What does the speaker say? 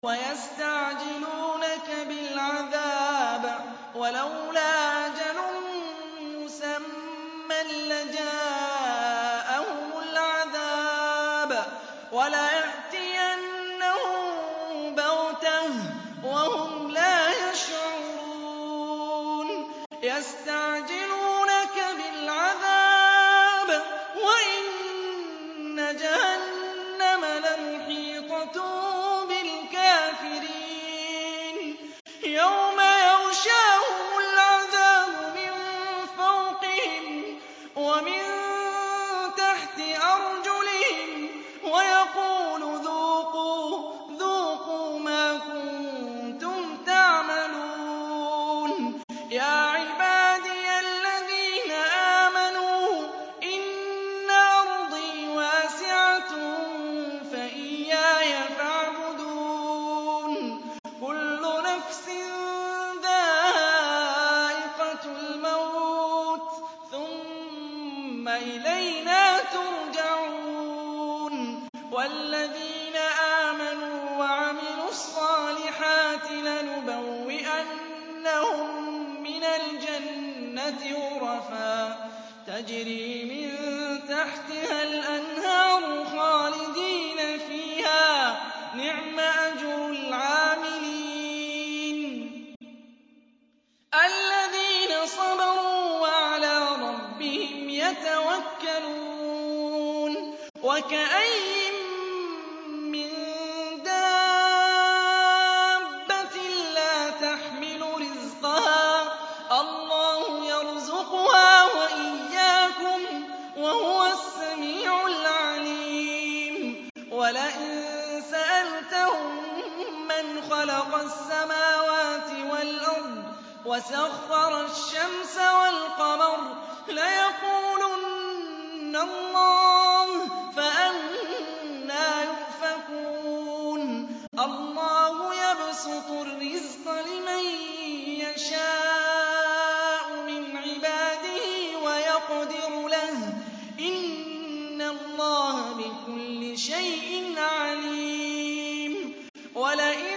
وَيَسْتَعْجِلُونَكَ بِالْعَذَابِ وَلَوْلَا أَجَلٌ مُّسَمًّى لَّجَاءَهُمُ الْعَذَابُ وَلَيَأْتِيَنَّهُم بَغْتَةً وَهُمْ لَا يَشْعُرُونَ يَسْتَعْجِلُونَكَ بِالْعَذَابِ وَإِنَّ جَهَنَّمَ لَمُحِيطَةٌ بالكافرين يَوْمَ يَغْشَاهُمُ الْعَذَابُ مِن فَوْقِهِمْ وَمِن تَحْتِ أَرْجُلِهِمْ وَيَقُولُ ذُوقُوا مَا كُنتُمْ تَعْمَلُونَ يَا عِبَادِيَ الَّذِينَ آمَنُوا إِنَّ أَرْضِي وَاسِعَةٌ فَإِيَّايَ فَاعْبُدُونِ كُلُّ نَفْسٍ ذَائِقَةُ الْمَوْتِ ثُمَّ إِلَيْنَا تُرْجَعُونَ وَالَّذِينَ آمَنُوا وَعَمِلُوا الصَّالِحَاتِ لَنُبَوِّئَنَّهُم مِّنَ الْجَنَّةِ غُرَفًا تَجْرِي مِن تَحْتِهَا الْأَنْهَارُ خَالِدِينَ فِيهَا ۚ نِعْمَ أَجْرُ الْعَامِلِينَ الَّذِينَ صَبَرُوا وَعَلَىٰ رَبِّهِمْ يَتَوَكَّلُونَ وَكَأَيِّن مِّن دَابَّةٍ لَّا تَحْمِلُ رِزْقَهَا اللَّهُ يَرْزُقُهَا وَإِيَّاكُمْ ۚ وَهُوَ السَّمِيعُ الْعَلِيمُ وَلَئِن سَأَلْتَهُم مَّنْ خَلَقَ السَّمَاوَاتِ وَالْأَرْضَ وَسَخَّرَ الشَّمْسَ وَالْقَمَرَ لَيَقُولُنَّ اللَّهُ ۖ فَأَنَّىٰ يُؤْفَكُونَ اللَّهُ يَبْسُطُ الرِّزْقَ لِمَن يَشَاءُ مِنْ عِبَادِهِ وَيَقْدِرُ لَهُ ۚ إِنَّ اللَّهَ بِكُلِّ شَيْءٍ عَلِيمٌ وَلَئِن